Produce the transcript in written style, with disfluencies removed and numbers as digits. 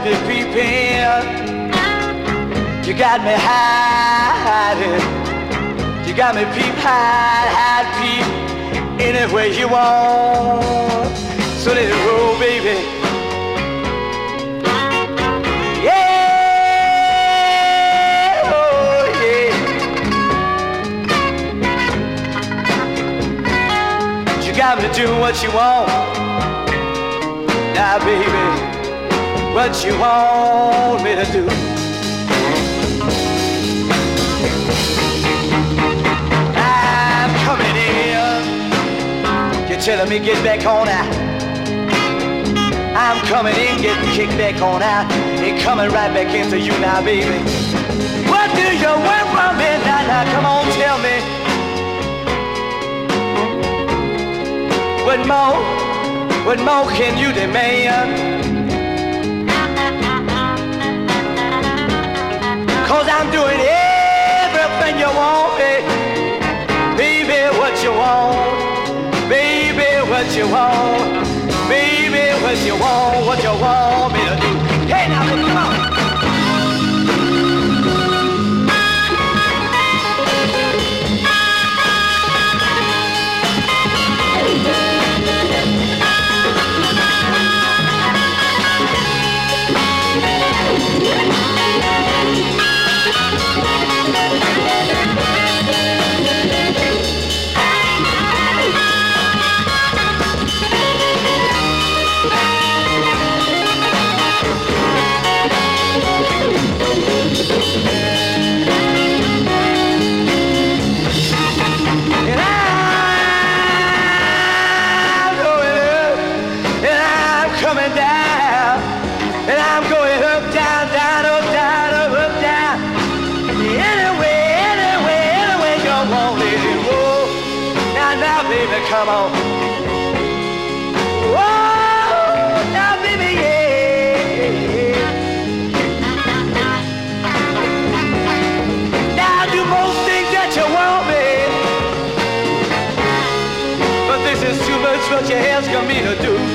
me creeping. You got me hiding. You got me peep, hide, peep. Any way you want. So let it roll, baby. Yeah, oh yeah. You got me doing what you want. Now, baby, what you want me to do? I'm coming in. You're telling me get back on out. I'm coming in, getting kicked back on out, and coming right back into you now, baby. What do you want from me now? Now, come on, tell me. What more can you demand? 'Cause I'm doing everything you want, baby, what you want, baby, what you want, baby, what you want me to do. Hey, now, baby, come on. Come on. Whoa, now baby, yeah. Now I do most things that you want me, but this is too much what you're asking me to do.